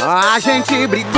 A gente brigou.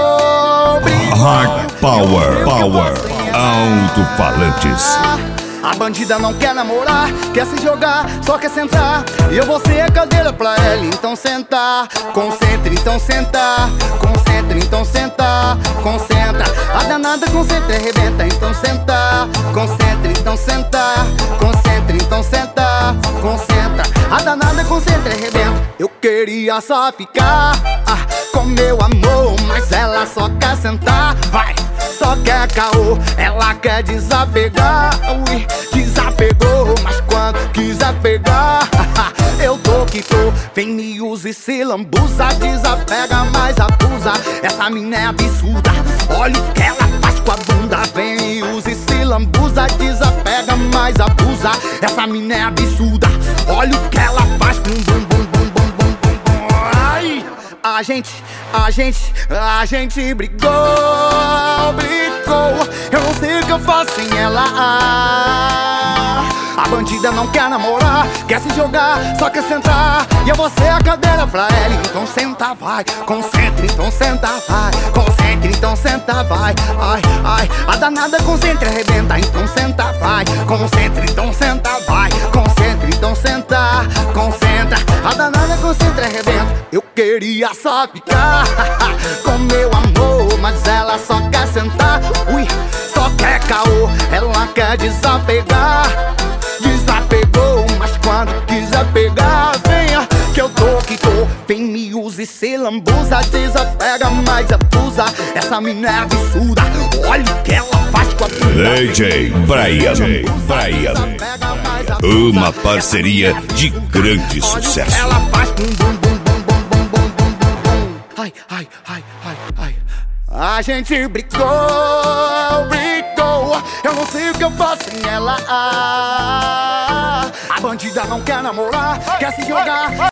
Hard Power, alto-falantes. A bandida não quer namorar, quer se jogar, só quer sentar. E eu vou ser a cadeira pra ela, então sentar. Concentre, então sentar. Concentre, então sentar. Concentra, a danada concentra e arrebenta, então sentar. Concentre, então sentar. Concentre, então sentar. Concentra, a danada concentra e arrebenta. Eu queria só ficar com meu amor, mas ela só quer sentar. Vai! Só quer caô, ela quer desapegar. Ui, desapegou, mas quando quiser pegar, eu tô que tô. Vem, me usa e se lambuza. Desapega, mas abusa. Essa mina é absurda, olha o que ela faz com a bunda. Vem, me usa e se lambuza. Desapega, mas abusa. Essa mina é absurda, olha o que ela faz com bum bum bum bum bum bum bum. Ai, a gente brigou. Eu não sei o que eu faço sem ela. A bandida não quer namorar, quer se jogar, só quer sentar. E eu vou ser a cadeira pra ela, então senta, vai. Concentre, então senta, vai. Concentre, então senta, vai. Ai, ai, a danada concentra e arrebenta, então senta, vai. Concentre, então senta, vai. Concentre, então senta. Concentra, a danada concentra e arrebenta. Eu queria só ficar com meu amor, mas ela só quer sentar. Ui, só quer caô, ela quer desapegar. Desapegou, mas quando quiser pegar, venha que eu tô que tô. Vem, me usa e se lambuza. Desapega, mas abusa. Essa mina é absurda, olha o que ela faz com a bunda. DJ Brian, uma parceria de grande sucesso. Ela faz com bum bum bum bum bum bum bum bum. Ai, ai, ai, ai, ai. A gente brigou. Eu não sei o que eu faço sem ela. A bandida não quer namorar, quer se jogar.